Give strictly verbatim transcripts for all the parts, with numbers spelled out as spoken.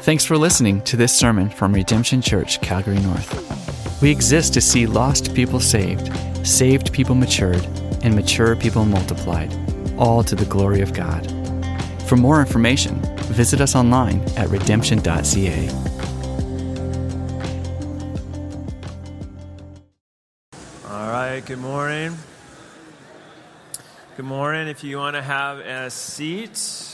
Thanks for listening to this sermon from Redemption Church, Calgary North. We exist to see lost people saved, saved people matured, and mature people multiplied, all to the glory of God. For more information, visit us online at redemption dot c a. All right, good morning. Good morning. If you want to have a seat,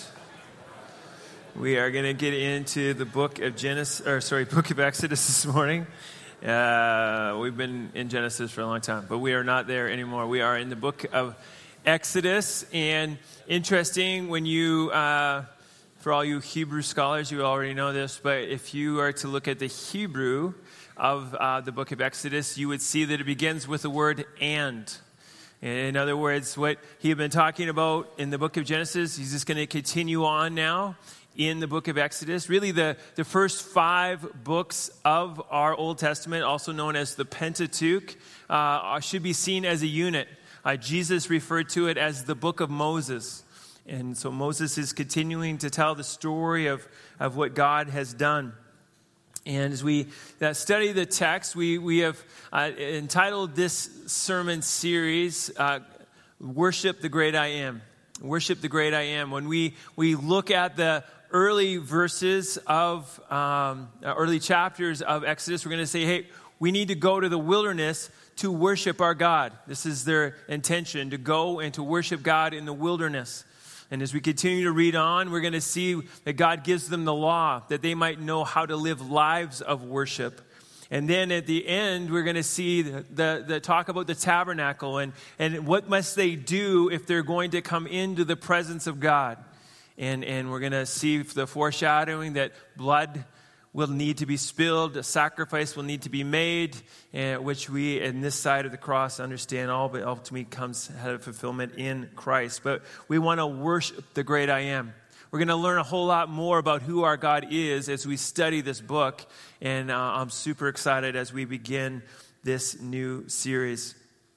we are going to get into the book of Genesis, or sorry, book of Exodus this morning. Uh, we've been in Genesis for a long time, but we are not there anymore. We are in the book of Exodus, and interesting when you, uh, for all you Hebrew scholars, you already know this, but if you are to look at the Hebrew of uh, the book of Exodus, you would see that it begins with the word "and." In other words, what he had been talking about in the book of Genesis, he's just going to continue on now in the book of Exodus. Really, the, the first five books of our Old Testament, also known as the Pentateuch, uh, should be seen as a unit. Uh, Jesus referred to it as the book of Moses. And so Moses is continuing to tell the story of, of what God has done. And as we uh, study the text, we, we have uh, entitled this sermon series, uh, Worship the Great I Am. Worship the Great I Am. When we, we look at the early verses of, um, early chapters of Exodus, we're going to say, hey, we need to go to the wilderness to worship our God. This is their intention, to go and to worship God in the wilderness. And as we continue to read on, we're going to see that God gives them the law, that they might know how to live lives of worship. And then at the end, we're going to see the, the, the talk about the tabernacle and, and what must they do if they're going to come into the presence of God. And, and we're going to see the foreshadowing that blood will need to be spilled, a sacrifice will need to be made, uh, which we, in this side of the cross, understand all, but ultimately comes out of fulfillment in Christ. But we want to worship the great I am. We're going to learn a whole lot more about who our God is as we study this book, and uh, I'm super excited as we begin this new series.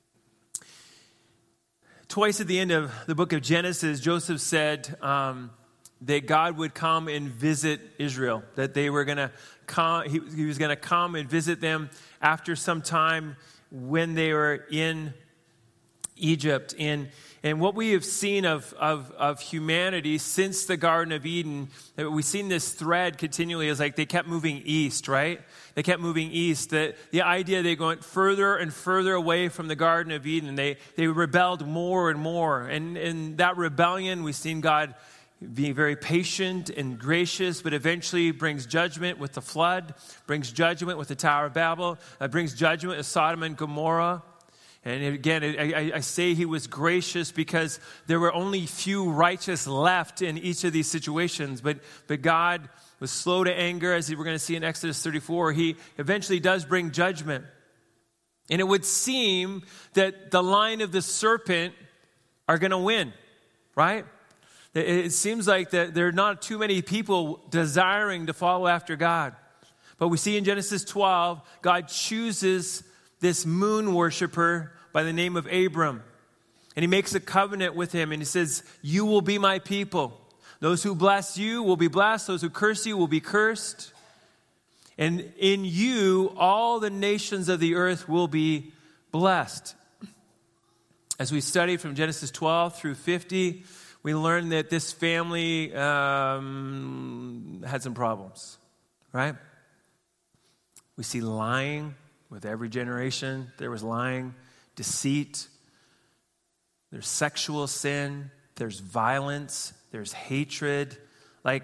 Twice at the end of the book of Genesis, Joseph said um, that God would come and visit Israel, that they were going to come, he, he was going to come and visit them after some time when they were in Egypt. And and what we have seen of, of, of humanity since the Garden of Eden, we've seen this thread continually is like they kept moving east, right? They kept moving east. The, the idea they went further and further away from the Garden of Eden. They they rebelled more and more. And in that rebellion, we've seen God being very patient and gracious, but eventually brings judgment with the flood, brings judgment with the Tower of Babel, uh, brings judgment with Sodom and Gomorrah. And again, I, I say he was gracious because there were only few righteous left in each of these situations. But, but God was slow to anger, as we're going to see in Exodus thirty-four. He eventually does bring judgment. And it would seem that the line of the serpent are going to win, right? It seems like that there are not too many people desiring to follow after God. But we see in Genesis twelve, God chooses this moon worshiper by the name of Abram. And he makes a covenant with him and he says, you will be my people. Those who bless you will be blessed. Those who curse you will be cursed. And in you, all the nations of the earth will be blessed. As we study from Genesis twelve through fifty, we learn that this family um, had some problems, right? We see lying. With every generation, there was lying, deceit, there's sexual sin, there's violence, there's hatred. Like,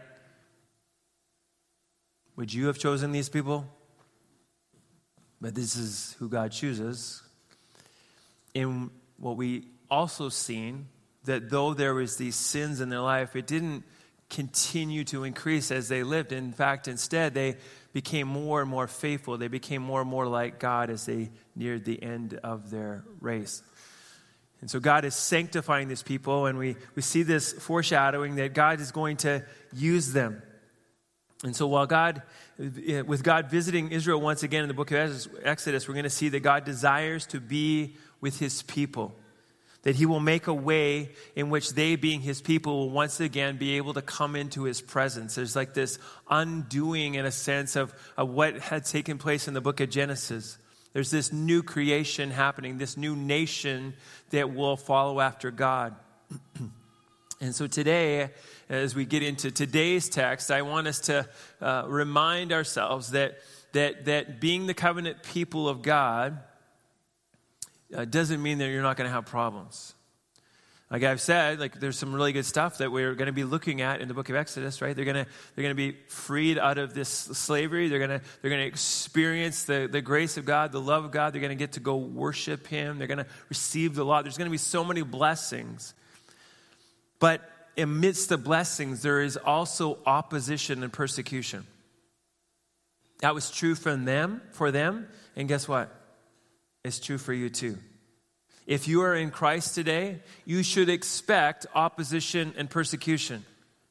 would you have chosen these people? But this is who God chooses. And what we also seen, that though there was these sins in their life, it didn't continue to increase as they lived. In fact, instead, they became more and more faithful. They became more and more like God as they neared the end of their race. And so God is sanctifying these people, and we, we see this foreshadowing that God is going to use them. And so while God, with God visiting Israel once again in the book of Exodus, we're going to see that God desires to be with his people. that he will make a way in which they, being his people, will once again be able to come into his presence. There's like this undoing, in a sense, of, of what had taken place in the book of Genesis. There's this new creation happening, this new nation that will follow after God. And so today, as we get into today's text, I want us to uh, remind ourselves that, that, that being the covenant people of God Uh, doesn't mean that you're not going to have problems. Like I've said, like there's some really good stuff that we're going to be looking at in the book of Exodus, right? They're going to they're going to be freed out of this slavery. They're going to they're going to experience the, the grace of God, the love of God. They're going to get to go worship him. They're going to receive the law. There's going to be so many blessings. But amidst the blessings, there is also opposition and persecution. That was true for them, for them, and guess what? It's true for you too. If you are in Christ today, you should expect opposition and persecution.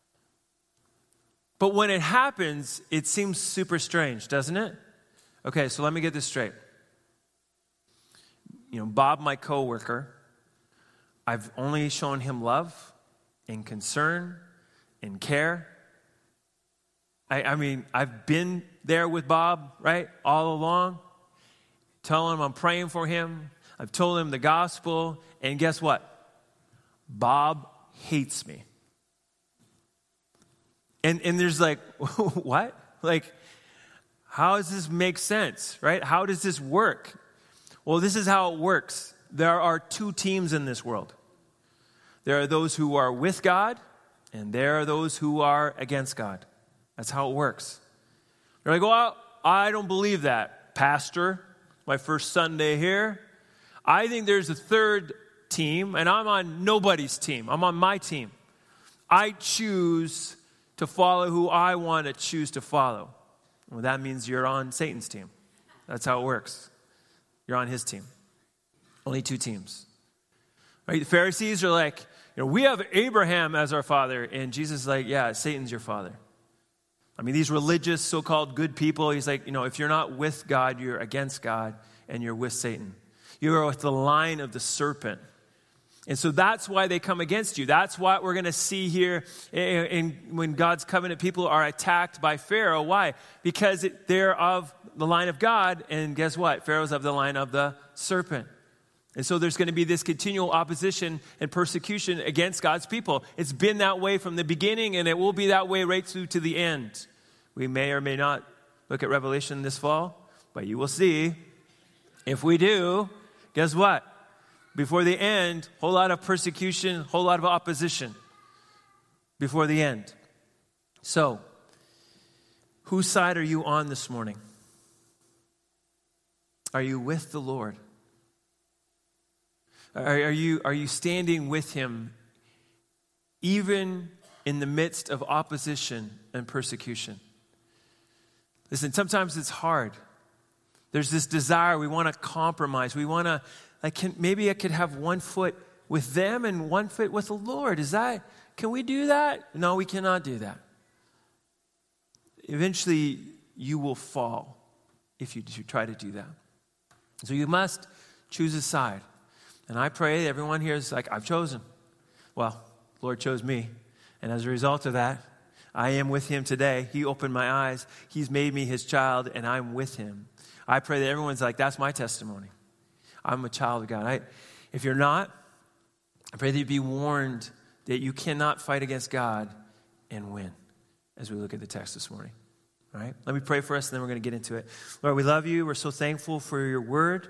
But when it happens, it seems super strange, doesn't it? Okay, so let me get this straight. You know, Bob, my coworker, I've only shown him love and concern and care. I, I mean, I've been there with Bob, right, all along. Telling him I'm praying for him. I've told him the gospel. And guess what? Bob hates me. And and there's like, what? Like, how does this make sense, right? How does this work? Well, this is how it works. There are two teams in this world. There are those who are with God, and there are those who are against God. That's how it works. You're like, well, I don't believe that, Pastor. My first Sunday here. I think there's a third team, and I'm on nobody's team. I'm on my team. I choose to follow who I want to choose to follow. Well, that means you're on Satan's team. That's how it works. You're on his team. Only two teams. Right? The Pharisees are like, you know, we have Abraham as our father, and Jesus is like, yeah, Satan's your father. I mean, these religious, so-called good people, he's like, you know, if you're not with God, you're against God, and you're with Satan. You're with the line of the serpent. And so that's why they come against you. That's what we're going to see here in, in, when God's covenant people are attacked by Pharaoh. Why? Because it, they're of the line of God, and guess what? Pharaoh's of the line of the serpent. And so there's going to be this continual opposition and persecution against God's people. It's been that way from the beginning, and it will be that way right through to the end. We may or may not look at Revelation this fall, but you will see. If we do, guess what? Before the end, whole lot of persecution, whole lot of opposition before the end. So, whose side are you on this morning? Are you with the Lord? Are, are you, are you standing with him even in the midst of opposition and persecution? Listen, sometimes it's hard. There's this desire. We want to compromise. We want to, like, can, maybe I could have one foot with them and one foot with the Lord. Is that, can we do that? No, we cannot do that. Eventually, you will fall if you, if you try to do that. So you must choose a side. And I pray that everyone here is like, I've chosen. Well, the Lord chose me. And as a result of that, I am with him today. He opened my eyes. He's made me his child, and I'm with him. I pray that everyone's like, that's my testimony. I'm a child of God. I, if you're not, I pray that you be warned that you cannot fight against God and win as we look at the text this morning. All right? Let me pray for us, and then we're going to get into it. Lord, we love you. We're so thankful for your word.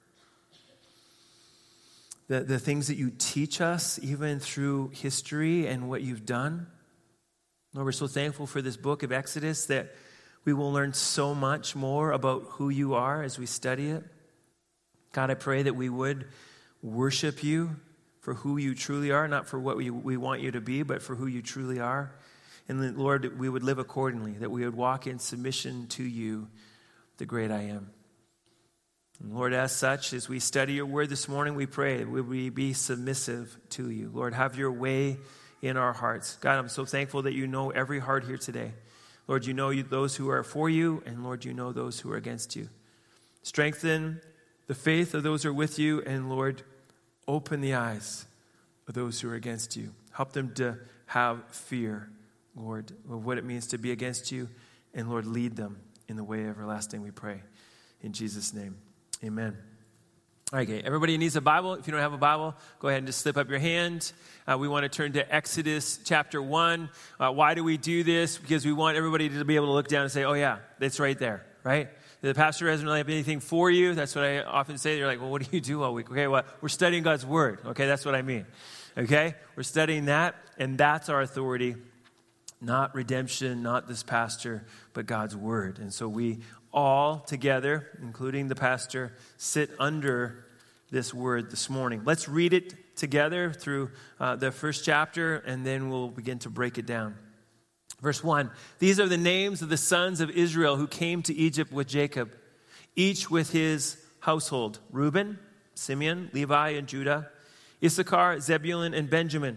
The, the things that you teach us, even through history and what you've done. Lord, we're so thankful for this book of Exodus that we will learn so much more about who you are as we study it. God, I pray that we would worship you for who you truly are, not for what we, we want you to be, but for who you truly are. And that, Lord, we would live accordingly, that we would walk in submission to you, the great I am. And Lord, as such, as we study your word this morning, we pray that we would be submissive to you. Lord, have your way in our hearts. God, I'm so thankful that you know every heart here today. Lord, you know you, those who are for you, and Lord, you know those who are against you. Strengthen the faith of those who are with you, and Lord, Open the eyes of those who are against you. Help them to have fear, Lord, of what it means to be against you. And Lord, lead them in the way everlasting, we pray. In Jesus' name, amen. All right, okay. Everybody needs a Bible. If you don't have a Bible, go ahead and just slip up your hand. Uh, we want to turn to Exodus chapter one. Uh, why do we do this? Because we want everybody to be able to look down and say, oh yeah, it's right there, right? The pastor doesn't really have anything for you. That's what I often say. They're like, well, what do you do all week? Okay, well, we're studying God's word. Okay, that's what I mean. Okay, we're studying that, and that's our authority. Not redemption, not this pastor, but God's word. And so we all together, including the pastor, sit under this word this morning. Let's read it together through uh, the first chapter, and then we'll begin to break it down. Verse one, these are the names of the sons of Israel who came to Egypt with Jacob, each with his household: Reuben, Simeon, Levi, and Judah, Issachar, Zebulun, and Benjamin,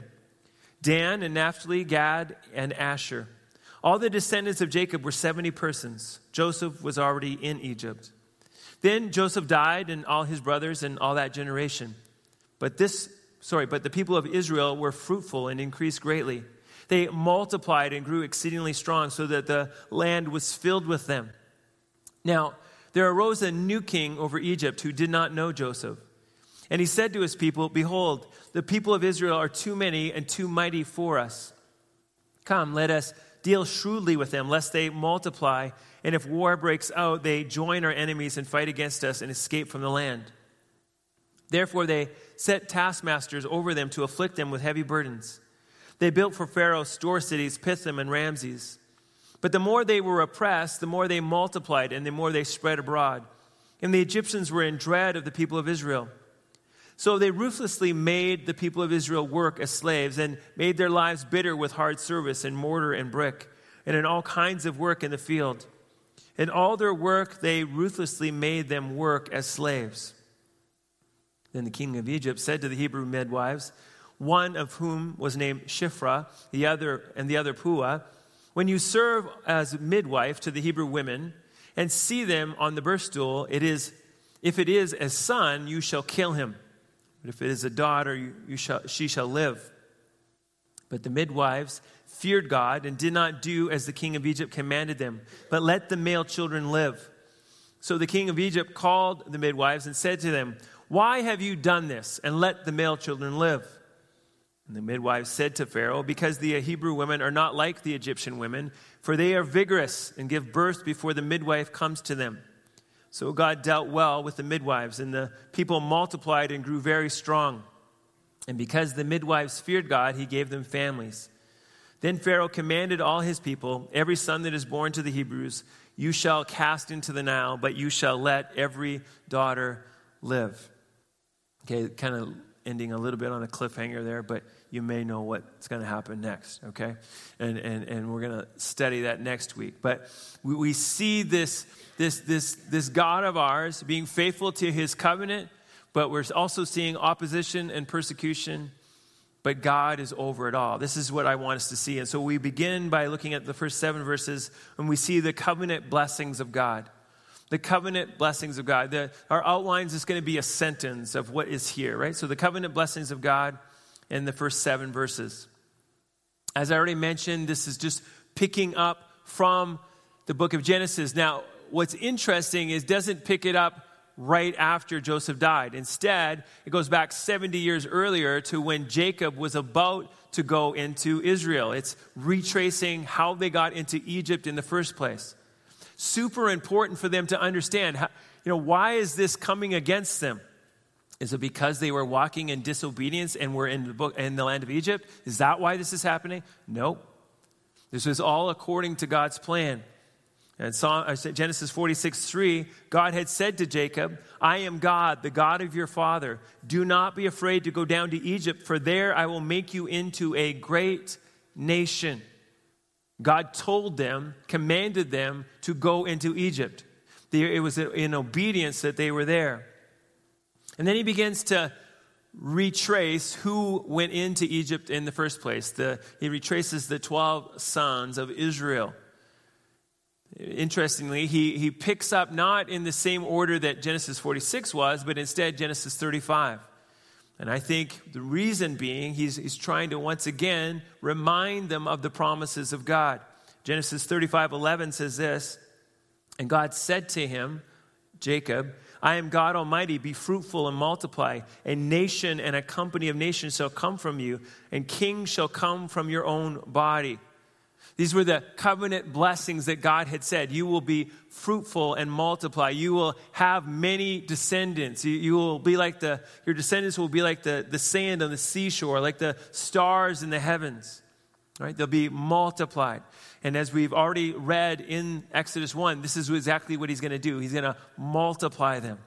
Dan and Naphtali, Gad, and Asher. All the descendants of Jacob were seventy persons. Joseph was already in Egypt. Then Joseph died, and all his brothers and all that generation. But this, sorry, but the people of Israel were fruitful and increased greatly. They multiplied and grew exceedingly strong, so that the land was filled with them. Now, there arose a new king over Egypt who did not know Joseph. And he said to his people, behold, the people of Israel are too many and too mighty for us. Come, let us deal shrewdly with them, lest they multiply, and if war breaks out, they join our enemies and fight against us and escape from the land. Therefore they set taskmasters over them to afflict them with heavy burdens. They built for Pharaoh store cities, Pithom and Ramses. But the more they were oppressed, the more they multiplied, and the more they spread abroad. And the Egyptians were in dread of the people of Israel. So they ruthlessly made the people of Israel work as slaves and made their lives bitter with hard service in mortar and brick and in all kinds of work in the field. In all their work, they ruthlessly made them work as slaves. Then the king of Egypt said to the Hebrew midwives, one of whom was named Shiphrah, the other and the other Puah, when you serve as midwife to the Hebrew women and see them on the birth stool, it is, if it is a son, you shall kill him. But if it is a daughter, you, you shall, she shall live. But the midwives feared God and did not do as the king of Egypt commanded them, but let the male children live. So the king of Egypt called the midwives and said to them, why have you done this, and let the male children live? And the midwives said to Pharaoh, because the Hebrew women are not like the Egyptian women, for they are vigorous and give birth before the midwife comes to them. So God dealt well with the midwives, and the people multiplied and grew very strong. And because the midwives feared God, he gave them families. Then Pharaoh commanded all his people, every son that is born to the Hebrews, you shall cast into the Nile, but you shall let every daughter live. Okay, kind of ending a little bit on a cliffhanger there, but you may know what's going to happen next, okay? And and and we're going to study that next week. But we, we see this, this, this, this God of ours being faithful to his covenant, but we're also seeing opposition and persecution, but God is over it all. This is what I want us to see. And so we begin by looking at the first seven verses, and we see the covenant blessings of God. The covenant blessings of God. The, our outlines is going to be a sentence of what is here, right? So the covenant blessings of God in the first seven verses. As I already mentioned, this is just picking up from the book of Genesis. Now, what's interesting is it doesn't pick it up right after Joseph died. Instead, it goes back seventy years earlier to when Jacob was about to go into Israel. It's retracing how they got into Egypt in the first place. Super important for them to understand, how, you know, why is this coming against them? Is it because they were walking in disobedience and were in the book in the land of Egypt? Is that why this is happening? No. This was all according to God's plan. And Genesis forty-six three, God had said to Jacob, I am God, the God of your father. Do not be afraid to go down to Egypt, for there I will make you into a great nation. God told them, commanded them to go into Egypt. It was in obedience that they were there. And then he begins to retrace who went into Egypt in the first place. The, he retraces the twelve sons of Israel. Interestingly, he, he picks up not in the same order that Genesis forty-six was, but instead Genesis thirty-five. And I think the reason being, he's, he's trying to once again remind them of the promises of God. Genesis thirty-five eleven says this, and God said to him, Jacob, I am God Almighty, be fruitful and multiply. A nation and a company of nations shall come from you, and kings shall come from your own body. These were the covenant blessings that God had said. You will be fruitful and multiply. You will have many descendants. You, you will be like the, your descendants will be like the, the sand on the seashore, like the stars in the heavens. Right? They'll be multiplied. And as we've already read in Exodus one, this is exactly what he's going to do. He's going to multiply them.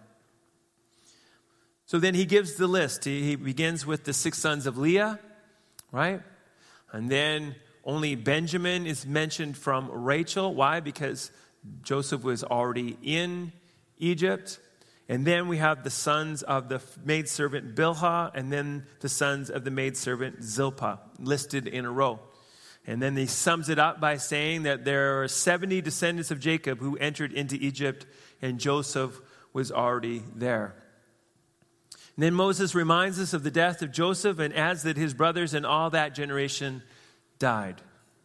So then he gives the list. He, he begins with the six sons of Leah, right? And then only Benjamin is mentioned from Rachel. Why? Because Joseph was already in Egypt. And then we have the sons of the maidservant Bilhah, and then the sons of the maidservant Zilpah, listed in a row. And then he sums it up by saying that there are seventy descendants of Jacob who entered into Egypt, and Joseph was already there. And then Moses reminds us of the death of Joseph and adds that his brothers and all that generation died.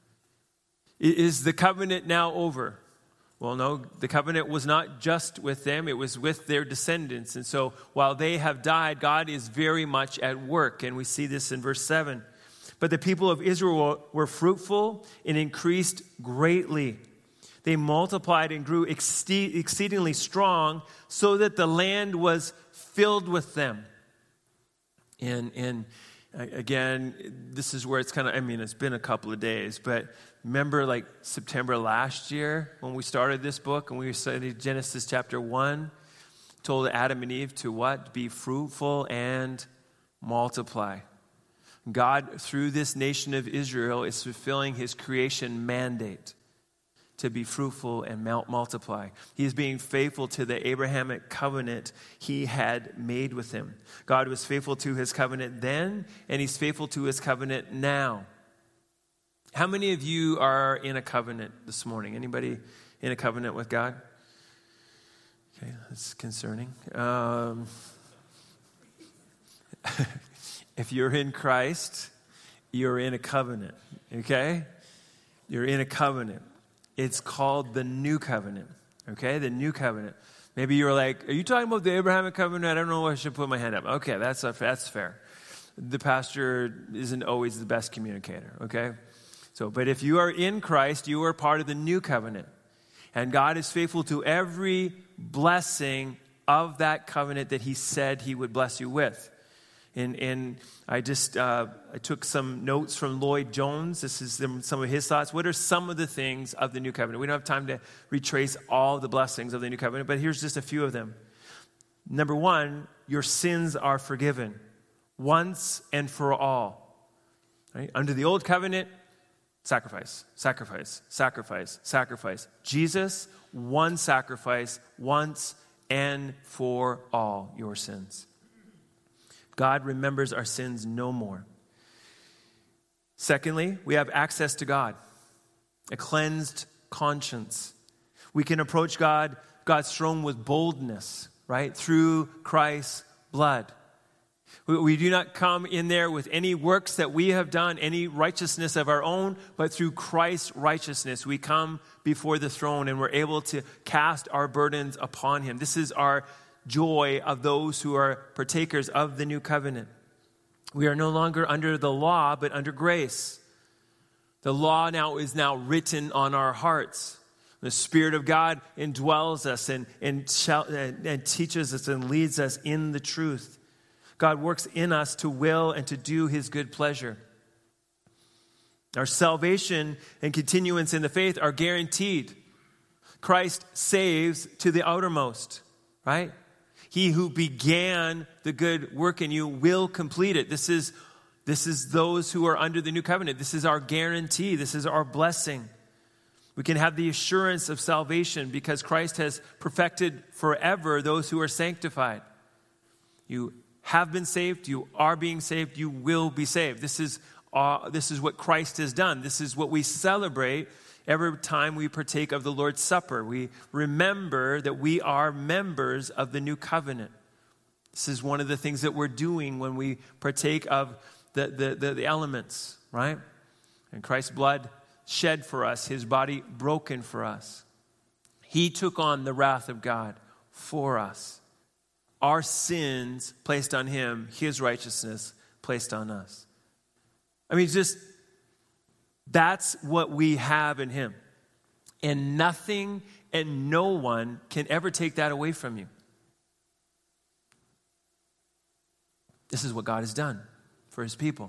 Is the covenant now over? Well, no, the covenant was not just with them, it was with their descendants. And so while they have died, God is very much at work. And we see this in verse seven. But the people of Israel were fruitful and increased greatly. They multiplied and grew exceedingly strong, so that the land was filled with them. And, and again, this is where it's kind of, I mean, it's been a couple of days, but remember like September last year when we started this book and we studied Genesis chapter one, told Adam and Eve to what? Be fruitful and multiply. God, through this nation of Israel, is fulfilling his creation mandate to be fruitful and multiply. He is being faithful to the Abrahamic covenant he had made with him. God was faithful to his covenant then, and he's faithful to his covenant now. How many of you are in a covenant this morning? Anybody in a covenant with God? Okay, that's concerning. Um, if you're in Christ, you're in a covenant, okay? You're in a covenant. It's called the New Covenant, okay? The New Covenant. Maybe you're like, are you talking about the Abrahamic covenant? I don't know if I should put my hand up. Okay, that's that's fair. The pastor isn't always the best communicator, okay? So, but if you are in Christ, you are part of the New Covenant. And God is faithful to every blessing of that covenant that he said he would bless you with. And, and I just uh, I took some notes from Lloyd Jones. This is some of his thoughts. What are some of the things of the New Covenant? We don't have time to retrace all the blessings of the New Covenant, but here's just a few of them. Number one, your sins are forgiven once and for all. Right? Under the Old Covenant, sacrifice, sacrifice, sacrifice, sacrifice. Jesus, one sacrifice, once and for all your sins. God remembers our sins no more. Secondly, we have access to God, a cleansed conscience. We can approach God, God's throne with boldness, right? Through Christ's blood. We, we do not come in there with any works that we have done, any righteousness of our own, but through Christ's righteousness, we come before the throne and we're able to cast our burdens upon him. This is our joy of those who are partakers of the new covenant. We are no longer under the law, but under grace. The law now is now written on our hearts. The Spirit of God indwells us and, and, and teaches us and leads us in the truth. God works in us to will and to do his good pleasure. Our salvation and continuance in the faith are guaranteed. Christ saves to the outermost, right? He who began the good work in you will complete it. This is, this is those who are under the new covenant. This is our guarantee. This is our blessing. We can have the assurance of salvation because Christ has perfected forever those who are sanctified. You have been saved. You are being saved. You will be saved. This is, uh, this is what Christ has done. This is what we celebrate every time we partake of the Lord's Supper. We remember that we are members of the new covenant. This is one of the things that we're doing when we partake of the, the, the, the elements, right? And Christ's blood shed for us, his body broken for us. He took on the wrath of God for us. Our sins placed on him, his righteousness placed on us. I mean, just, that's what we have in him. And nothing and no one can ever take that away from you. This is what God has done for his people.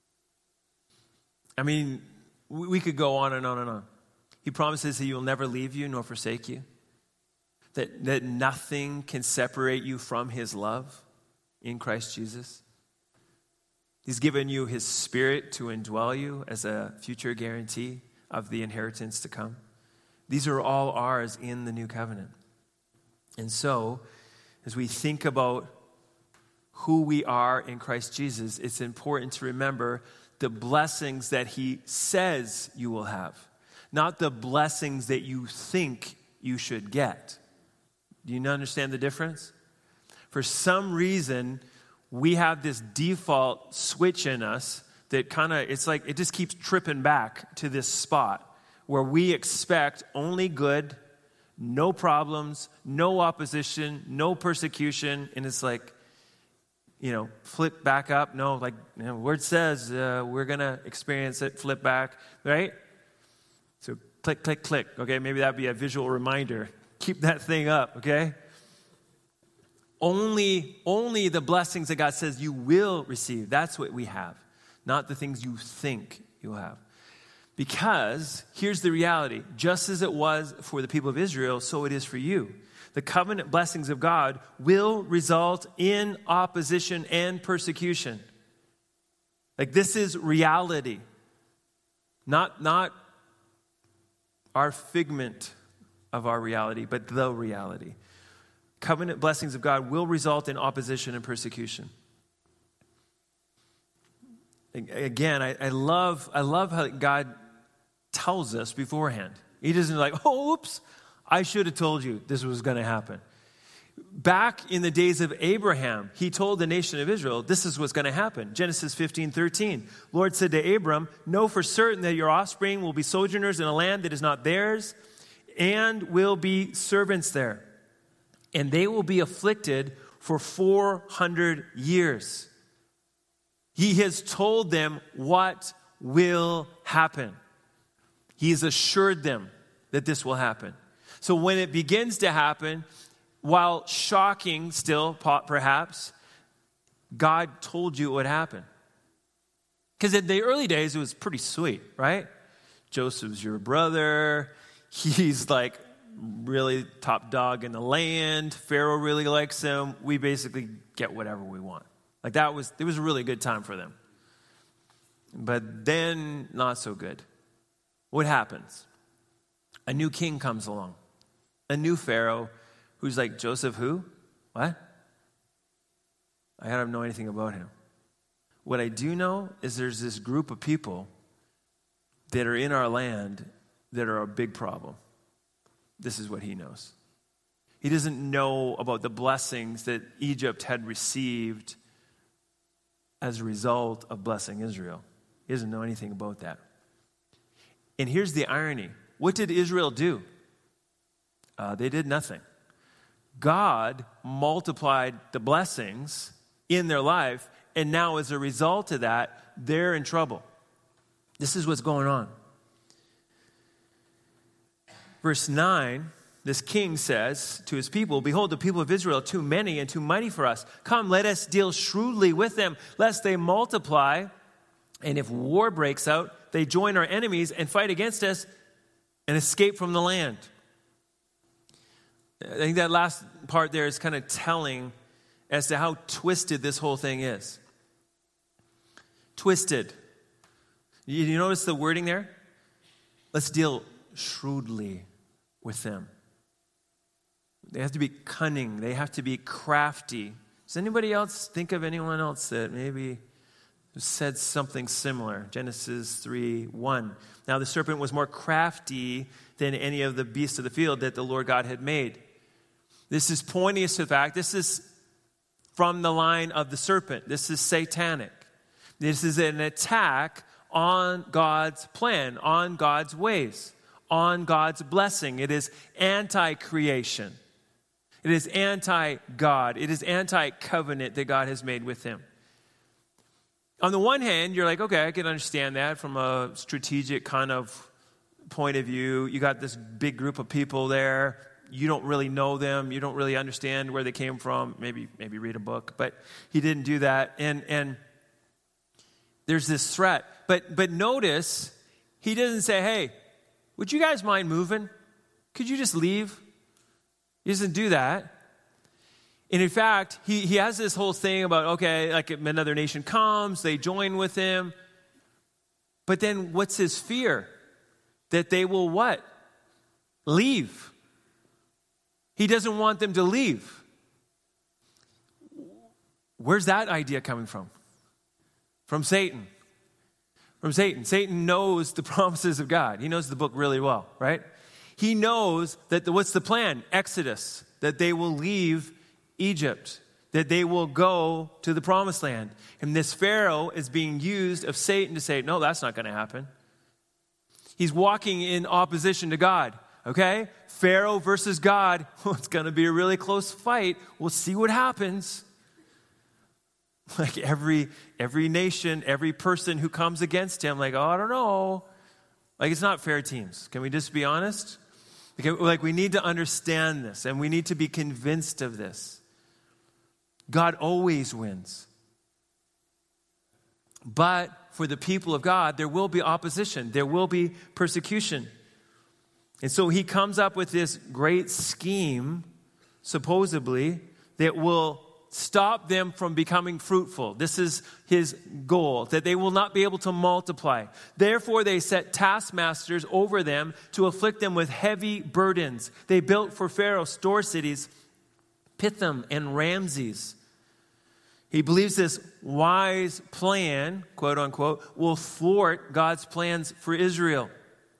I mean, we could go on and on and on. He promises that he will never leave you nor forsake you. That, that nothing can separate you from his love in Christ Jesus. He's given you his Spirit to indwell you as a future guarantee of the inheritance to come. These are all ours in the new covenant. And so, as we think about who we are in Christ Jesus, it's important to remember the blessings that he says you will have, not the blessings that you think you should get. Do you understand the difference? For some reason, we have this default switch in us that kind of, it's like it just keeps tripping back to this spot where we expect only good, no problems, no opposition, no persecution, and it's like, you know, flip back up. No, like, you know, word says uh, we're going to experience it, flip back, right? So click, click, click. Okay, maybe that'd be a visual reminder. Keep that thing up, okay? Only, only the blessings that God says you will receive. That's what we have, not the things you think you'll have. Because here's the reality. Just as it was for the people of Israel, so it is for you. The covenant blessings of God will result in opposition and persecution. Like, this is reality. Not, not our figment of our reality, but the reality. Covenant blessings of God will result in opposition and persecution. Again, I, I love I love how God tells us beforehand. He doesn't like, oh, oops, I should have told you this was going to happen. Back in the days of Abraham, he told the nation of Israel, this is what's going to happen. Genesis fifteen thirteen. Lord said to Abram, know for certain that your offspring will be sojourners in a land that is not theirs, and will be servants there. And they will be afflicted for four hundred years. He has told them what will happen. He has assured them that this will happen. So when it begins to happen, while shocking still, perhaps, God told you it would happen. Because in the early days, it was pretty sweet, right? Joseph's your brother. He's like really top dog in the land. Pharaoh really likes him. We basically get whatever we want. Like that was, it was a really good time for them. But then, not so good. What happens? A new king comes along. A new Pharaoh who's like, Joseph who? What? I don't know anything about him. What I do know is there's this group of people that are in our land that are a big problem. This is what he knows. He doesn't know about the blessings that Egypt had received as a result of blessing Israel. He doesn't know anything about that. And here's the irony. What did Israel do? Uh, they did nothing. God multiplied the blessings in their life, and now as a result of that, they're in trouble. This is what's going on. Verse nine, this king says to his people, behold, the people of Israel are too many and too mighty for us. Come, let us deal shrewdly with them, lest they multiply. And if war breaks out, they join our enemies and fight against us and escape from the land. I think that last part there is kind of telling as to how twisted this whole thing is. Twisted. You, you notice the wording there? Let's deal shrewdly with them. They have to be cunning. They have to be crafty. Does anybody else think of anyone else that maybe said something similar? Genesis three one. Now the serpent was more crafty than any of the beasts of the field that the Lord God had made. This is pointing us to the fact, this is from the line of the serpent. This is satanic. This is an attack on God's plan, on God's ways, on God's blessing. It is anti-creation. It is anti-God. It is anti-covenant that God has made with him. On the one hand, you're like, okay, I can understand that from a strategic kind of point of view. You got this big group of people there. You don't really know them. You don't really understand where they came from. Maybe maybe read a book. But he didn't do that. And and there's this threat. But but notice, he doesn't say, hey, would you guys mind moving? Could you just leave? He doesn't do that. And in fact, he, he has this whole thing about, okay, like if another nation comes, they join with him. But then what's his fear? That they will what? Leave. He doesn't want them to leave. Where's that idea coming from? From Satan. From Satan. Satan knows the promises of God. He knows the book really well, right? He knows that the, what's the plan? Exodus. That they will leave Egypt. That they will go to the promised land. And this Pharaoh is being used of Satan to say, no, that's not going to happen. He's walking in opposition to God. Okay? Pharaoh versus God. Well, it's going to be a really close fight. We'll see what happens. Like every every nation, every person who comes against him, like, oh, I don't know. Like, it's not fair teams. Can we just be honest? Like, like we need to understand this, and we need to be convinced of this. God always wins. But for the people of God, there will be opposition. There will be persecution. And so he comes up with this great scheme, supposedly, that will stop them from becoming fruitful. This is his goal, that they will not be able to multiply. Therefore, they set taskmasters over them to afflict them with heavy burdens. They built for Pharaoh store cities, Pithom and Ramses. He believes this wise plan, quote unquote, will thwart God's plans for Israel.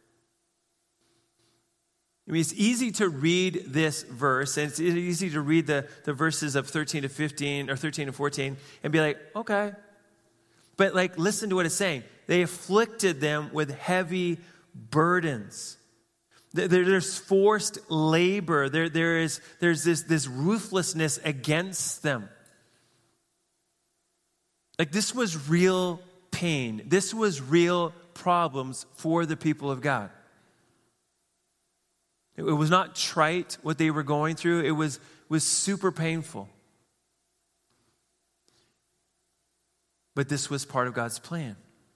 I mean, it's easy to read this verse, and it's easy to read the, the verses of thirteen to fifteen, or thirteen to fourteen, and be like, okay. But like, listen to what it's saying. They afflicted them with heavy burdens. There's forced labor. There, there is, there's this, this ruthlessness against them. Like, this was real pain. This was real problems for the people of God. It was not trite what they were going through. It was, was super painful. But this was part of God's plan.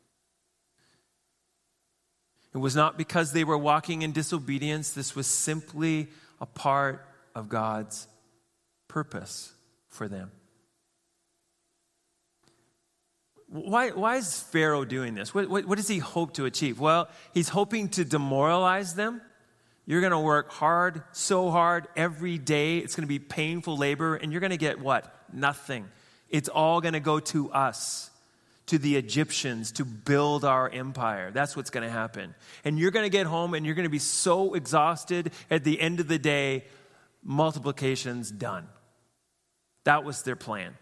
It was not because they were walking in disobedience. This was simply a part of God's purpose for them. Why, why is Pharaoh doing this? What, what, what does he hope to achieve? Well, he's hoping to demoralize them. You're going to work hard, so hard, every day. It's going to be painful labor, and you're going to get what? Nothing. It's all going to go to us, to the Egyptians, to build our empire. That's what's going to happen. And you're going to get home, and you're going to be so exhausted at the end of the day, multiplication's done. That was their plan.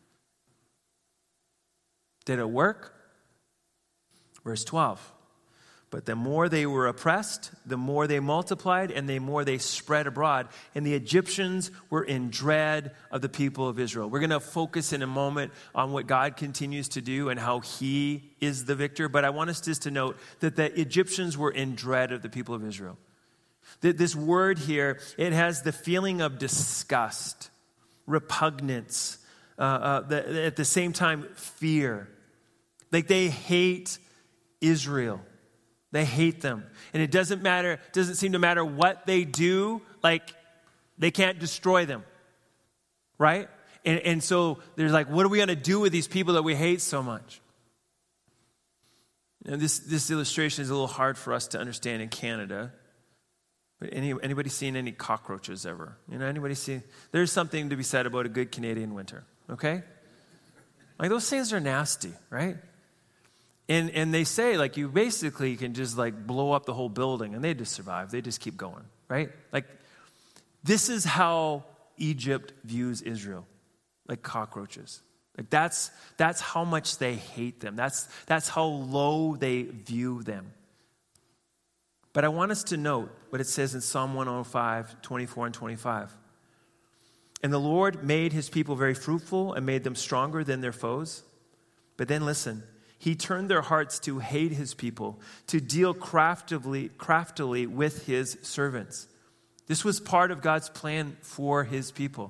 Did it work? Verse twelve. But the more they were oppressed, the more they multiplied, and the more they spread abroad. And the Egyptians were in dread of the people of Israel. We're going to focus in a moment on what God continues to do and how he is the victor. But I want us just to note that the Egyptians were in dread of the people of Israel. This word here, it has the feeling of disgust, repugnance, uh, uh, the, at the same time, fear. Like they hate Israel. They hate them. And it doesn't matter, it doesn't seem to matter what they do, like they can't destroy them. Right? And, and so there's like, what are we going to do with these people that we hate so much? You know, this, this illustration is a little hard for us to understand in Canada. But any, anybody seen any cockroaches ever? You know, anybody seen? There's something to be said about a good Canadian winter, okay? Like those things are nasty, right? And and they say, like, you basically can just, like, blow up the whole building, and they just survive. They just keep going, right? Like, this is how Egypt views Israel. like cockroaches. Like that's that's how much they hate them. That's that's how low they view them. But I want us to note what it says in Psalm one oh five, twenty-four and twenty-five. And the Lord made his people very fruitful and made them stronger than their foes. But then listen, he turned their hearts to hate his people, to deal craftily, craftily with his servants. This was part of God's plan for his people.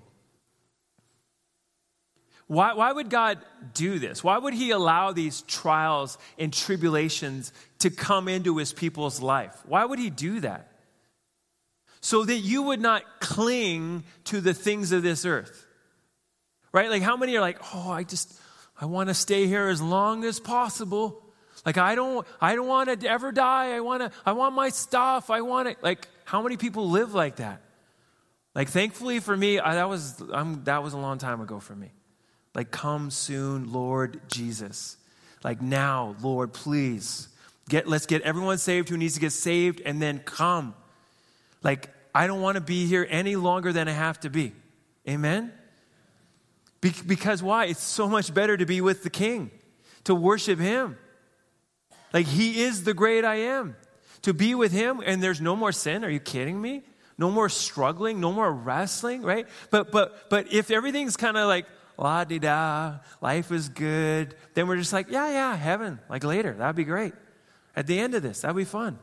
Why, why would God do this? Why would he allow these trials and tribulations to come into his people's life? Why would he do that? So that you would not cling to the things of this earth. Right? Like how many are like, oh, I just, I want to stay here as long as possible. Like I don't, I don't want to ever die. I want to, I want my stuff. I want it. Like how many people live like that? Like thankfully for me, I, that was, I'm, that was a long time ago for me. Like, come soon, Lord Jesus. Like now, Lord, please. Get, let's get everyone saved who needs to get saved and then come. Like, I don't want to be here any longer than I have to be. Amen? Be- because why? It's so much better to be with the King, to worship him. Like, he is the great I am. To be with him and there's no more sin. Are you kidding me? No more struggling, no more wrestling, right? But, but, but if everything's kind of like, la-di-da, life is good, then we're just like, yeah, yeah, heaven, like later, that'd be great. At the end of this, that'd be fun.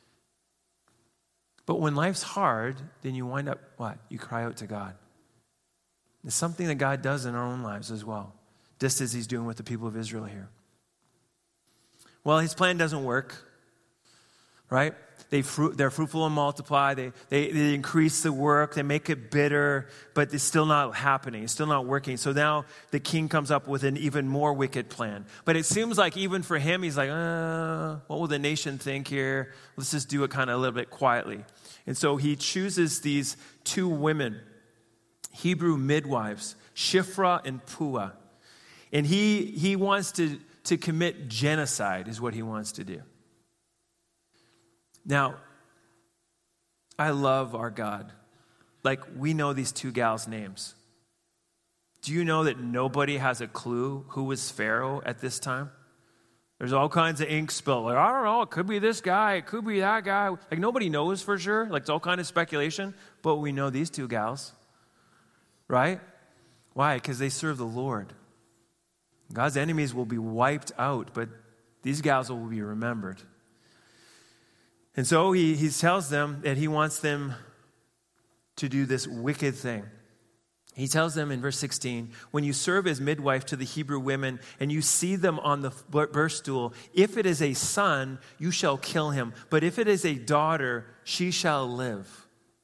But when life's hard, then you wind up, what? You cry out to God. It's something that God does in our own lives as well, just as he's doing with the people of Israel here. Well, his plan doesn't work, right? They fruit, they're fruitful and multiply. They, they they increase the work. They make it bitter, but it's still not happening. It's still not working. So now the king comes up with an even more wicked plan. But it seems like even for him, he's like, uh, what will the nation think here? Let's just do it kind of a little bit quietly. And so he chooses these two women, Hebrew midwives, Shiphrah and Puah. And he he wants to, to commit genocide is what he wants to do. Now, I love our God. Like, we know these two gals' names. Do you know that nobody has a clue who was Pharaoh at this time? There's all kinds of ink spilled. Like, I don't know, it could be this guy, it could be that guy. Like, nobody knows for sure. Like, it's all kind of speculation. But we know these two gals, right? Why? Because they serve the Lord. God's enemies will be wiped out, but these gals will be remembered. And so he, he tells them that he wants them to do this wicked thing. He tells them in verse sixteen, when you serve as midwife to the Hebrew women and you see them on the birth stool, if it is a son, you shall kill him. But if it is a daughter, she shall live.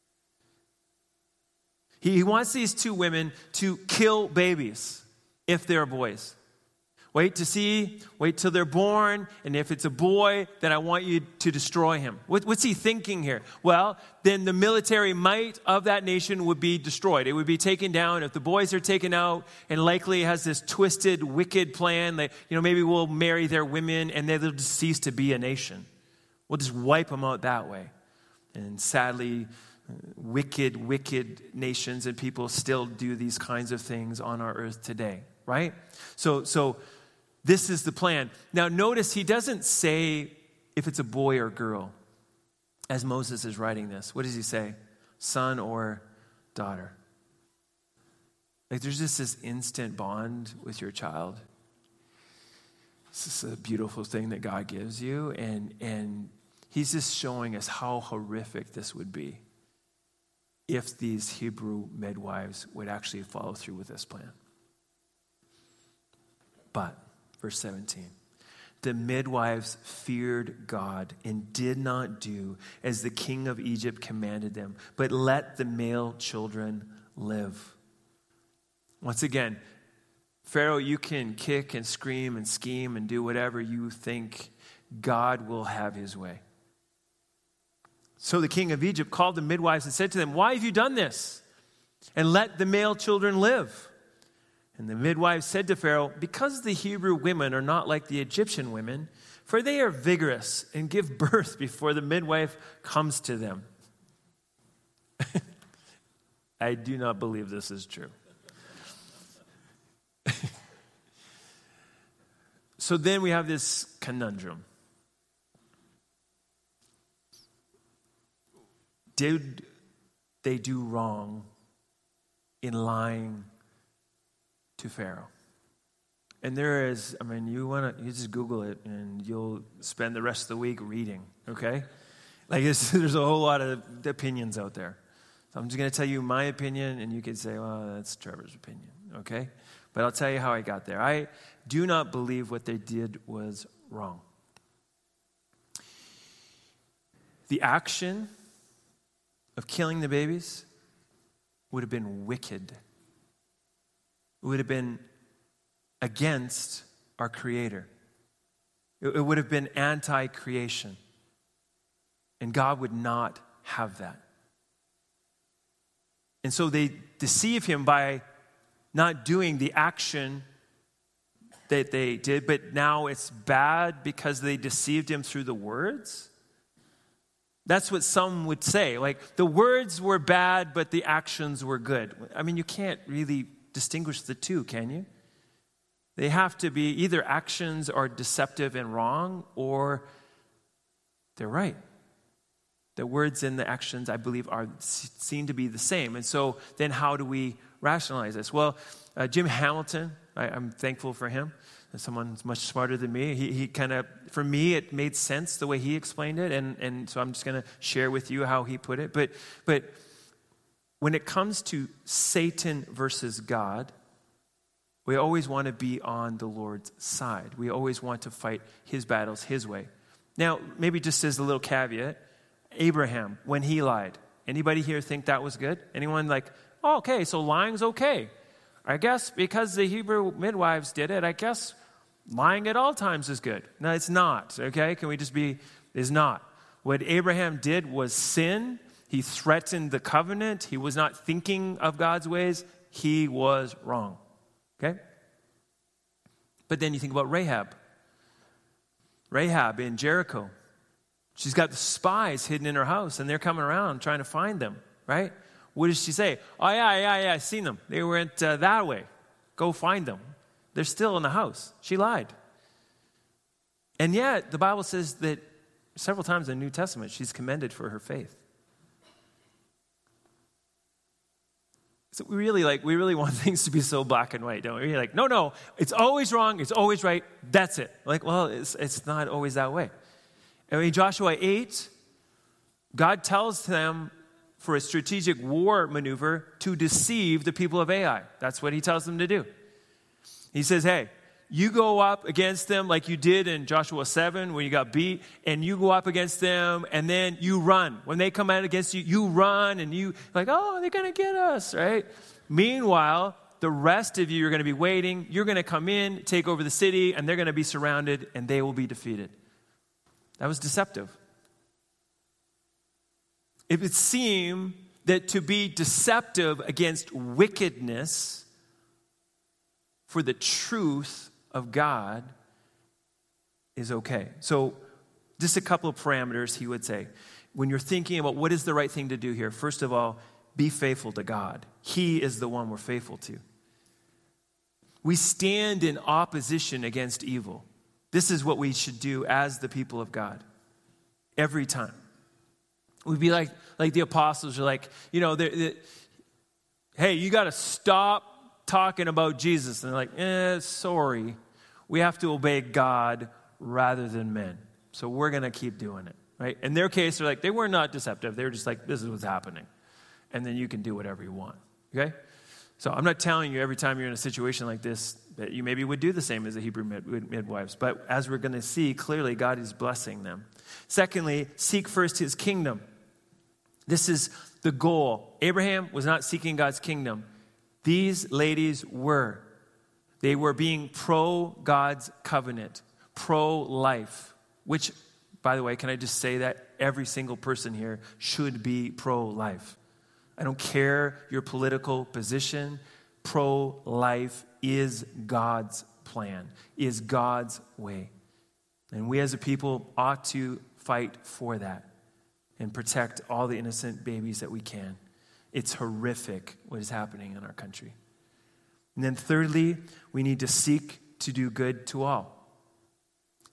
He, he wants these two women to kill babies if they're boys. Wait to see, wait till they're born, and if it's a boy, then I want you to destroy him. What, what's he thinking here? Well, then the military might of that nation would be destroyed. It would be taken down. If the boys are taken out, and likely has this twisted, wicked plan that, you know, maybe we'll marry their women, and they'll just cease to be a nation. We'll just wipe them out that way. And sadly, wicked, wicked nations and people still do these kinds of things on our earth today, right? So, so... This is the plan. Now notice he doesn't say if it's a boy or girl as Moses is writing this. What does he say? Son or daughter. Like there's just this instant bond with your child. This is a beautiful thing that God gives you. And, and he's just showing us how horrific this would be if these Hebrew midwives would actually follow through with this plan. But verse seventeen, the midwives feared God and did not do as the king of Egypt commanded them, but let the male children live. Once again, Pharaoh, you can kick and scream and scheme and do whatever you think. God will have his way. So the king of Egypt called the midwives and said to them, why have you done this? And let the male children live. And the midwives said to Pharaoh, because the Hebrew women are not like the Egyptian women, for they are vigorous and give birth before the midwife comes to them. I do not believe this is true. so then we have this conundrum. Did they do wrong in lying to Pharaoh? And there is, I mean, you want to, you just Google it and you'll spend the rest of the week reading, okay? Like it's, there's a whole lot of opinions out there. So I'm just going to tell you my opinion and you can say, well, that's Trevor's opinion, okay? But I'll tell you how I got there. I do not believe what they did was wrong. The action of killing the babies would have been wicked. It would have been against our Creator. It would have been anti-creation. And God would not have that. And so they deceive him by not doing the action that they did, but now it's bad because they deceived him through the words? That's what some would say. Like, the words were bad, but the actions were good. I mean, you can't really distinguish the two, can you? They have to be either actions are deceptive and wrong, or they're right. The words and the actions, I believe, are seen to be the same. And so then how do we rationalize this? Well, uh, Jim Hamilton, I, I'm thankful for him. Someone's much smarter than me. He, he kind of, for me, it made sense the way he explained it. And, and so I'm just going to share with you how he put it. But, but when it comes to Satan versus God, we always want to be on the Lord's side. We always want to fight his battles his way. Now, maybe just as a little caveat, Abraham, when he lied, anybody here think that was good? Anyone like, oh, okay, so lying's okay. I guess because the Hebrew midwives did it, I guess lying at all times is good. No, it's not, okay? Can we just be, is not. What Abraham did was sin. He threatened the covenant. He was not thinking of God's ways. He was wrong, okay? But then you think about Rahab. Rahab in Jericho. She's got the spies hidden in her house, and they're coming around trying to find them, right? What does she say? Oh, yeah, yeah, yeah, I seen them. They went uh, that way. Go find them. They're still in the house. She lied. And yet, the Bible says that several times in the New Testament, she's commended for her faith. So we really like, we really want things to be so black and white, don't we? We're like, no, no, it's always wrong, it's always right, that's it. Like, well, it's, it's not always that way. I mean, Joshua eight, God tells them for a strategic war maneuver to deceive the people of Ai. That's what he tells them to do. He says, hey, you go up against them like you did in Joshua seven when you got beat, and you go up against them, and then you run. When they come out against you, you run, and you like, oh, they're going to get us, right? Meanwhile, the rest of you are going to be waiting. You're going to come in, take over the city, and they're going to be surrounded, and they will be defeated. That was deceptive. It would seem that to be deceptive against wickedness for the truth of God is okay. So just a couple of parameters he would say. When you're thinking about what is the right thing to do here, first of all, be faithful to God. He is the one we're faithful to. We stand in opposition against evil. This is what we should do as the people of God. Every time. We'd be like, like the apostles are like, you know, they're, they're, hey, you got to stop talking about Jesus. And they're like, eh, sorry. We have to obey God rather than men. So we're going to keep doing it, right? In their case, they're like, they were not deceptive. They were just like, this is what's happening. And then you can do whatever you want, okay? So I'm not telling you every time you're in a situation like this that you maybe would do the same as the Hebrew mid- midwives. But as we're going to see, clearly God is blessing them. Secondly, seek first his kingdom. This is the goal. Abraham was not seeking God's kingdom. These ladies were. They were being pro-God's covenant, pro-life, which, by the way, can I just say that every single person here should be pro-life. I don't care your political position. Pro-life is God's plan, is God's way. And we as a people ought to fight for that and protect all the innocent babies that we can. It's horrific what is happening in our country. And then thirdly, we need to seek to do good to all.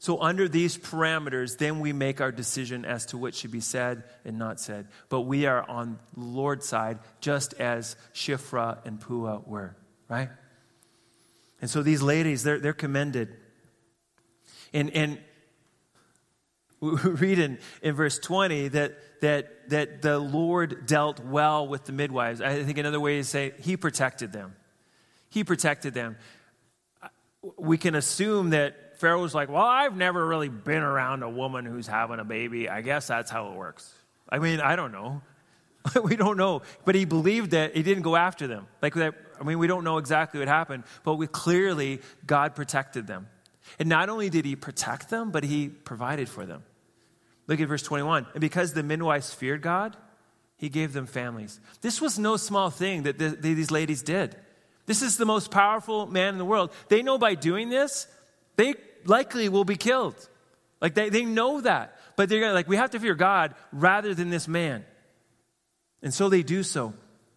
So under these parameters, then we make our decision as to what should be said and not said. But we are on the Lord's side, just as Shiphrah and Puah were, right? And so these ladies, they're, they're commended. And, and we read in, in verse twenty that, that, that the Lord dealt well with the midwives. I think another way to say, he protected them. He protected them. We can assume that Pharaoh's like, well, I've never really been around a woman who's having a baby. I guess that's how it works. I mean, I don't know. We don't know. But he believed that he didn't go after them. Like that. I mean, we don't know exactly what happened, but we clearly, God protected them. And not only did he protect them, but he provided for them. Look at verse twenty-one. And because the midwives feared God, he gave them families. This was no small thing that the, these ladies did. This is the most powerful man in the world. They know by doing this, they likely will be killed. Like they, they know that. But they're gonna, like, we have to fear God rather than this man. And so they do so.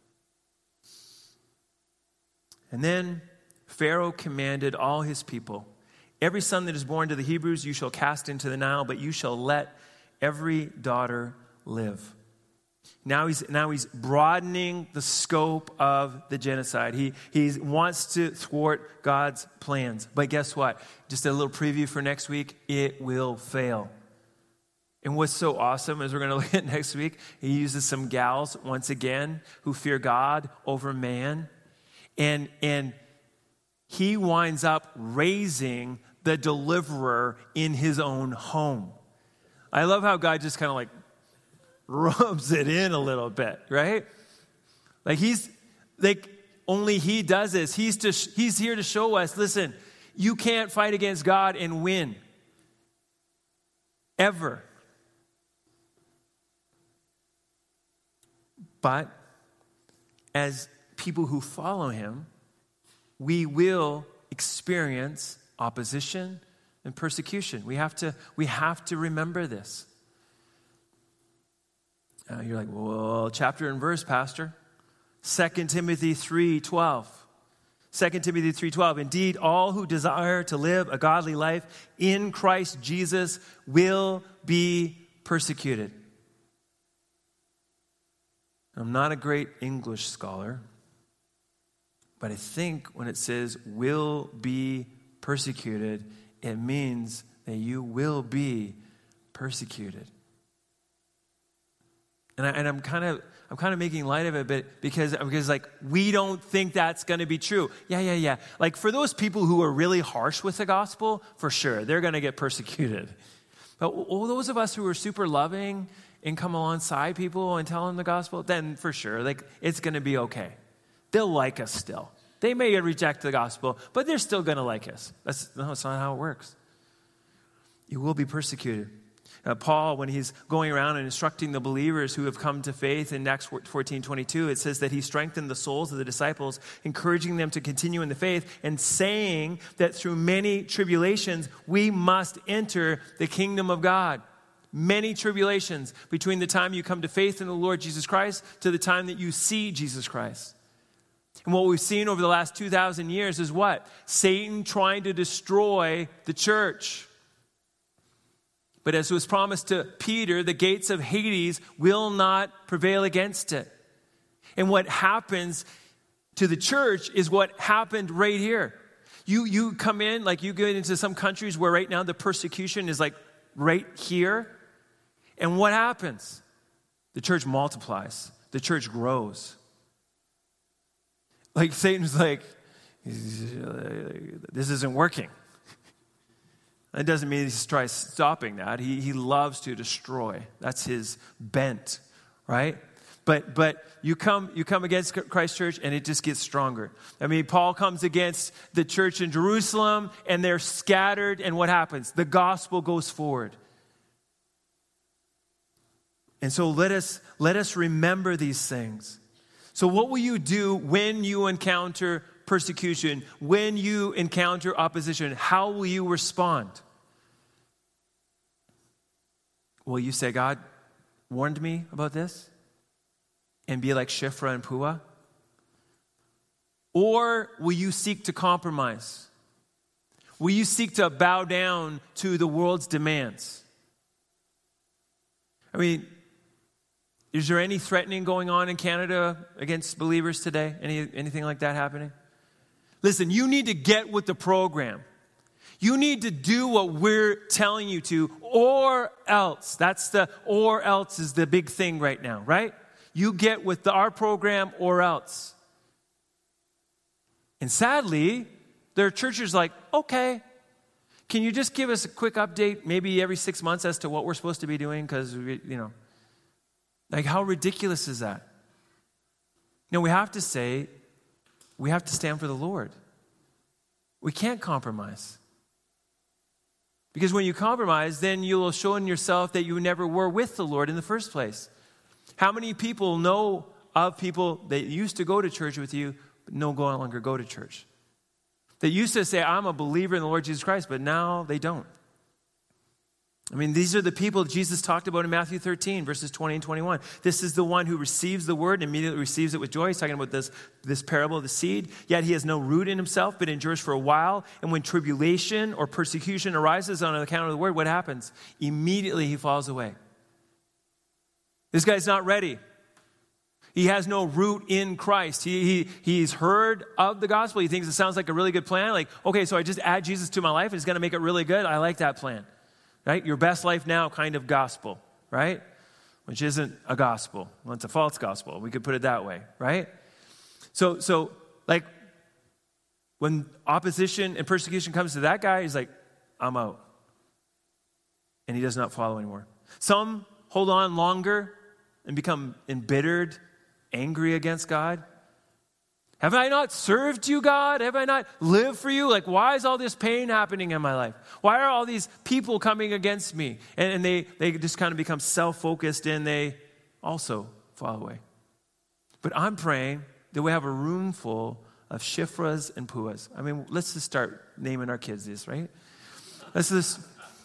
And then Pharaoh commanded all his people, every son that is born to the Hebrews you shall cast into the Nile, but you shall let every daughter live. Now he's, now he's broadening the scope of the genocide. He, he wants to thwart God's plans. But guess what? Just a little preview for next week. It will fail. And what's so awesome is we're going to look at next week. He uses some gals once again who fear God over man. And, and he winds up raising the deliverer in his own home. I love how God just kind of like rubs it in a little bit, right? Like he's, like only he does this. He's to, he's here to show us, listen, you can't fight against God and win. Ever. But as people who follow him, we will experience opposition and persecution. We have to, we have to remember this. Uh, you're like, well, chapter and verse, Pastor. Second Timothy three twelve. Second Timothy three twelve. Indeed, all who desire to live a godly life in Christ Jesus will be persecuted. I'm not a great English scholar, but I think when it says will be persecuted, it means that you will be persecuted. And, I, and I'm kind of I'm kind of making light of it, but because because like we don't think that's going to be true. Yeah, yeah, yeah. Like for those people who are really harsh with the gospel, for sure they're going to get persecuted. But all those of us who are super loving and come alongside people and tell them the gospel, then for sure, like it's going to be okay. They'll like us still. They may reject the gospel, but they're still going to like us. That's no, that's not how it works. You will be persecuted. Uh, Paul, when he's going around and instructing the believers who have come to faith in Acts fourteen twenty-two, it says that he strengthened the souls of the disciples, encouraging them to continue in the faith and saying that through many tribulations, we must enter the kingdom of God. Many tribulations between the time you come to faith in the Lord Jesus Christ to the time that you see Jesus Christ. And what we've seen over the last two thousand years is what? Satan trying to destroy the church. But as was promised to Peter, the gates of Hades will not prevail against it. And what happens to the church is what happened right here. You, you come in, like you get into some countries where right now the persecution is like right here. And what happens? The church multiplies. The church grows. Like Satan's like, this isn't working. That doesn't mean he tries stopping that. He, he loves to destroy. That's his bent, right? But but you come you come against Christ Church and it just gets stronger. I mean, Paul comes against the church in Jerusalem and they're scattered, and what happens? The gospel goes forward. And so let us let us remember these things. So what will you do when you encounter persecution, when you encounter opposition? How will you respond? Will you say, God warned me about this? And be like Shiphrah and Puah? Or will you seek to compromise? Will you seek to bow down to the world's demands? I mean, is there any threatening going on in Canada against believers today? Any anything like that happening? Listen, you need to get with the program. You need to do what we're telling you to, or else. That's the or else is the big thing right now, right? You get with the, our program or else. And sadly, there are churches like, okay, can you just give us a quick update maybe every six months as to what we're supposed to be doing? Because, you know, like how ridiculous is that? You know, we have to say, we have to stand for the Lord. We can't compromise. Because when you compromise, then you will show in yourself that you never were with the Lord in the first place. How many people know of people that used to go to church with you, but no longer go to church? That used to say, I'm a believer in the Lord Jesus Christ, but now they don't. I mean, these are the people Jesus talked about in Matthew thirteen, verses twenty and twenty-one. This is the one who receives the word and immediately receives it with joy. He's talking about this, this parable of the seed. Yet he has no root in himself, but endures for a while. And when tribulation or persecution arises on account of the word, what happens? Immediately he falls away. This guy's not ready. He has no root in Christ. He, he, he's heard of the gospel. He thinks it sounds like a really good plan. Like, okay, so I just add Jesus to my life and it's going to make it really good. I like that plan. Right? Your best life now kind of gospel, right? Which isn't a gospel. Well, it's a false gospel. We could put it that way, right? So, so like when opposition and persecution comes to that guy, he's like, I'm out. And he does not follow anymore. Some hold on longer and become embittered, angry against God. Have I not served you, God? Have I not lived for you? Like, why is all this pain happening in my life? Why are all these people coming against me? And, and they, they just kind of become self-focused and they also fall away. But I'm praying that we have a room full of Shifras and Puas. I mean, let's just start naming our kids this, right? Let's just,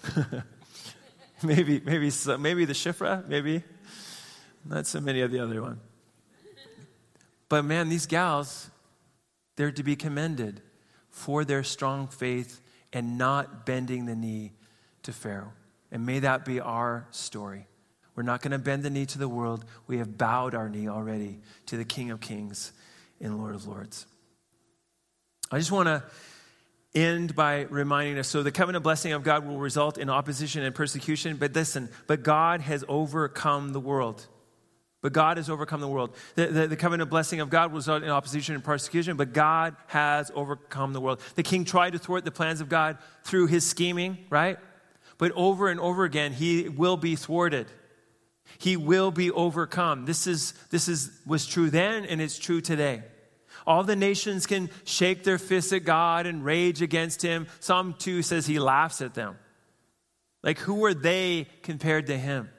maybe, maybe, maybe the Shifra, maybe. Not so many of the other one. But man, these gals, they're to be commended for their strong faith and not bending the knee to Pharaoh. And may that be our story. We're not going to bend the knee to the world. We have bowed our knee already to the King of Kings and Lord of Lords. I just want to end by reminding us, so the covenant blessing of God will result in opposition and persecution. But listen, but God has overcome the world. But God has overcome the world. The, the, the covenant blessing of God was in opposition and persecution, but God has overcome the world. The king tried to thwart the plans of God through his scheming, right? But over and over again, he will be thwarted. He will be overcome. This is this is was true then, and it's true today. All the nations can shake their fists at God and rage against him. Psalm two says he laughs at them. Like, who are they compared to him?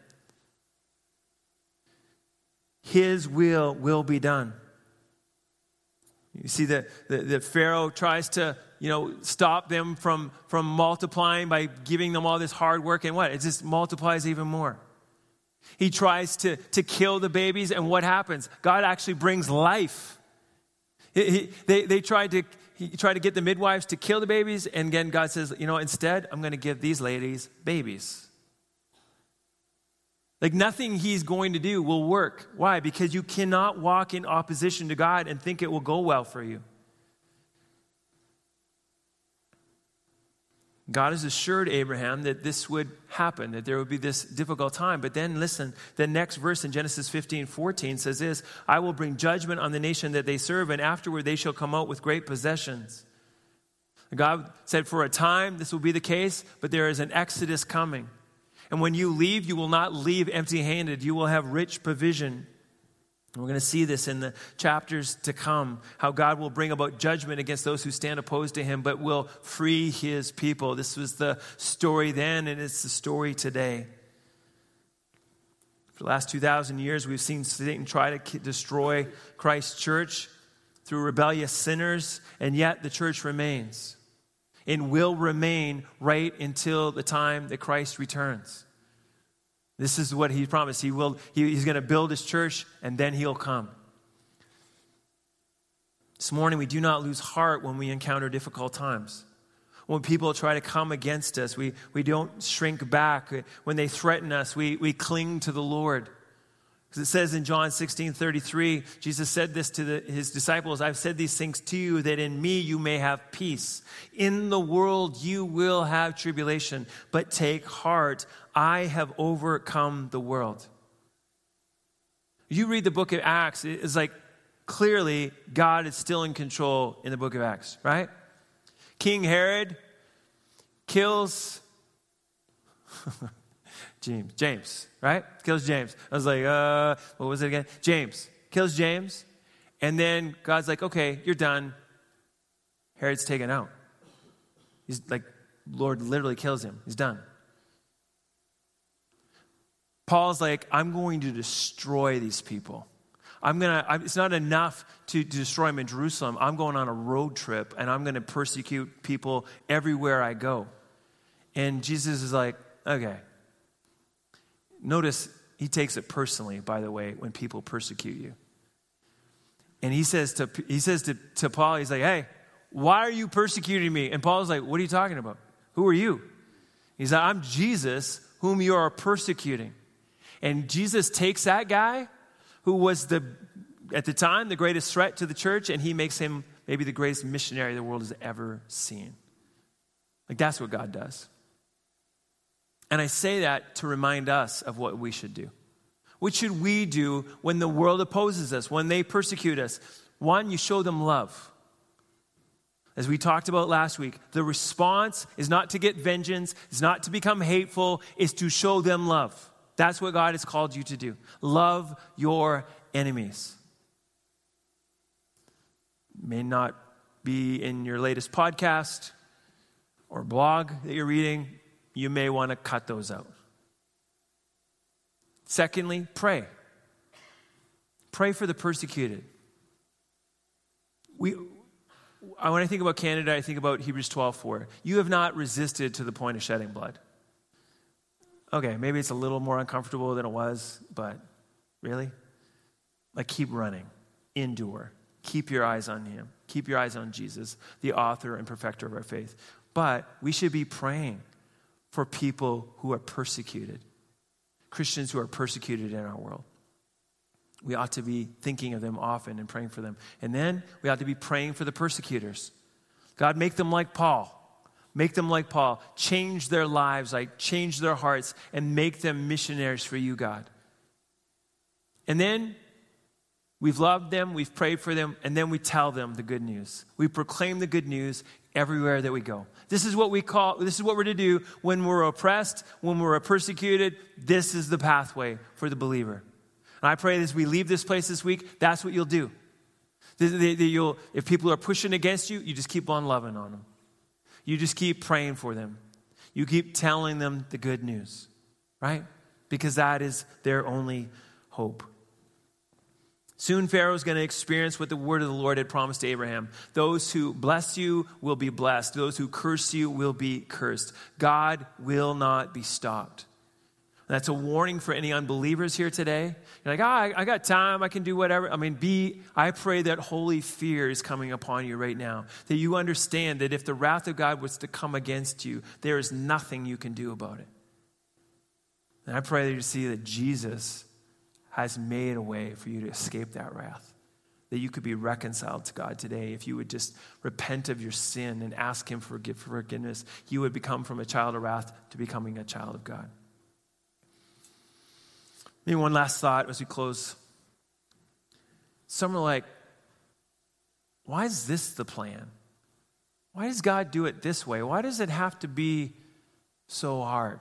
His will will be done. You see that the, the Pharaoh tries to, you know, stop them from, from multiplying by giving them all this hard work, and what? It just multiplies even more. He tries to, to kill the babies, and what happens? God actually brings life. He, he, they, they tried to he tried to get the midwives to kill the babies, and again, God says, you know, instead, I'm going to give these ladies babies. Like, nothing he's going to do will work. Why? Because you cannot walk in opposition to God and think it will go well for you. God has assured Abraham that this would happen, that there would be this difficult time. But then listen, the next verse in Genesis fifteen fourteen says this, I will bring judgment on the nation that they serve, and afterward they shall come out with great possessions. God said for a time this will be the case, but there is an exodus coming. And when you leave, you will not leave empty-handed. You will have rich provision. And we're going to see this in the chapters to come, how God will bring about judgment against those who stand opposed to him, but will free his people. This was the story then, and it's the story today. For the last two thousand years, we've seen Satan try to destroy Christ's church through rebellious sinners, and yet the church remains. And will remain right until the time that Christ returns. This is what he promised. He will, he, he's going to build his church, and then he'll come. This morning, we do not lose heart when we encounter difficult times. When people try to come against us, we, we don't shrink back. When they threaten us, we, we cling to the Lord. Because it says in John sixteen thirty-three, Jesus said this to the, his disciples, I've said these things to you that in me you may have peace. In the world you will have tribulation, but take heart, I have overcome the world. You read the book of Acts, it's like clearly God is still in control in the book of Acts, right? King Herod kills James, James, right? Kills James. I was like, uh, what was it again? James. Kills James. And then God's like, okay, you're done. Herod's taken out. He's like, Lord literally kills him. He's done. Paul's like, I'm going to destroy these people. I'm going to, it's not enough to, to destroy them in Jerusalem. I'm going on a road trip and I'm going to persecute people everywhere I go. And Jesus is like, okay. Notice he takes it personally, by the way, when people persecute you. And he says to he says to, to Paul, he's like, hey, why are you persecuting me? And Paul's like, what are you talking about? Who are you? He's like, I'm Jesus, whom you are persecuting. And Jesus takes that guy who was the at the time the greatest threat to the church, and he makes him maybe the greatest missionary the world has ever seen. Like that's what God does. And I say that to remind us of what we should do. What should we do when the world opposes us, when they persecute us? One, you show them love. As we talked about last week, the response is not to get vengeance, is not to become hateful, is to show them love. That's what God has called you to do. Love your enemies. May not be in your latest podcast or blog that you're reading. You may want to cut those out. Secondly, pray. Pray for the persecuted. We, when I think about Canada, I think about Hebrews twelve four. You have not resisted to the point of shedding blood. Okay, maybe it's a little more uncomfortable than it was, but really? Like keep running. Endure. Keep your eyes on him. Keep your eyes on Jesus, the author and perfecter of our faith. But we should be praying for people who are persecuted, Christians who are persecuted in our world. We ought to be thinking of them often and praying for them. And then we ought to be praying for the persecutors. God, make them like Paul. Make them like Paul. Change their lives, like change their hearts, and make them missionaries for you, God. And then we've loved them, we've prayed for them, and then we tell them the good news. We proclaim the good news everywhere that we go. This is what we call, this is what we're to do when we're oppressed, when we're persecuted. This is the pathway for the believer. And I pray as we leave this place this week, that's what you'll do. You'll, if people are pushing against you, you just keep on loving on them. You just keep praying for them. You keep telling them the good news, right? Because that is their only hope. Soon Pharaoh's going to experience what the word of the Lord had promised to Abraham. Those who bless you will be blessed. Those who curse you will be cursed. God will not be stopped. That's a warning for any unbelievers here today. You're like, oh, I, I got time. I can do whatever. I mean, be, I pray that holy fear is coming upon you right now. That you understand that if the wrath of God was to come against you, there is nothing you can do about it. And I pray that you see that Jesus has made a way for you to escape that wrath. That you could be reconciled to God today. If you would just repent of your sin and ask him for forgiveness, you would become from a child of wrath to becoming a child of God. Maybe one last thought as we close. Some are like, why is this the plan? Why does God do it this way? Why does it have to be so hard?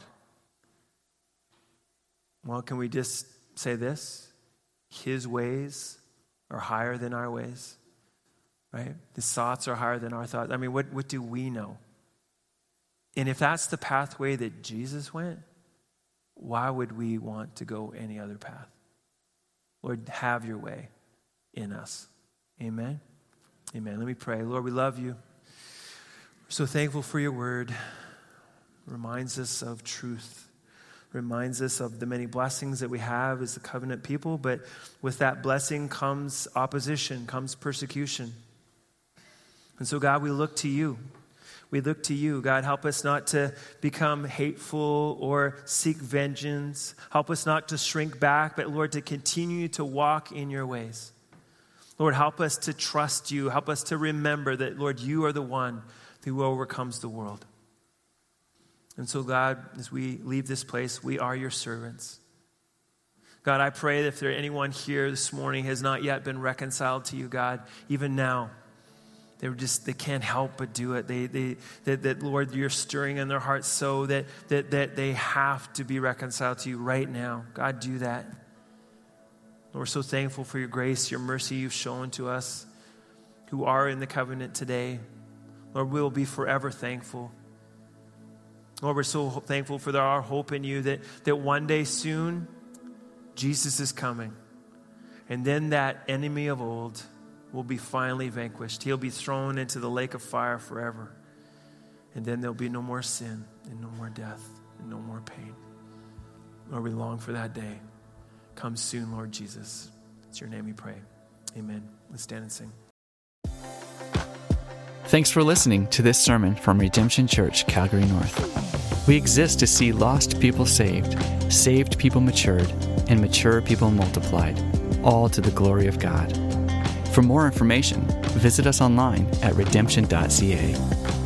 Well, can we just say this? His ways are higher than our ways, right? His thoughts are higher than our thoughts. I mean, what, what do we know? And if that's the pathway that Jesus went, why would we want to go any other path? Lord, have your way in us. Amen? Amen. Let me pray. Lord, we love you. We're so thankful for your word. It reminds us of truth. Reminds us of the many blessings that we have as the covenant people, but with that blessing comes opposition, comes persecution. And so, God, we look to you. We look to you, God. Help us not to become hateful or seek vengeance. Help us not to shrink back, but Lord, to continue to walk in your ways. Lord, help us to trust you. Help us to remember that, Lord, you are the one who overcomes the world. And so, God, as we leave this place, we are your servants. God, I pray that if there anyone here this morning has not yet been reconciled to you, God, even now, they just they can't help but do it. They they that, that Lord, you're stirring in their hearts so that that that they have to be reconciled to you right now. God, do that. Lord, we're so thankful for your grace, your mercy you've shown to us who are in the covenant today. Lord, we will be forever thankful. Lord, we're so thankful for our hope in you that, that one day soon, Jesus is coming. And then that enemy of old will be finally vanquished. He'll be thrown into the lake of fire forever. And then there'll be no more sin and no more death and no more pain. Lord, we long for that day. Come soon, Lord Jesus. It's your name we pray. Amen. Let's stand and sing. Thanks for listening to this sermon from Redemption Church, Calgary North. We exist to see lost people saved, saved people matured, and mature people multiplied, all to the glory of God. For more information, visit us online at redemption dot c a.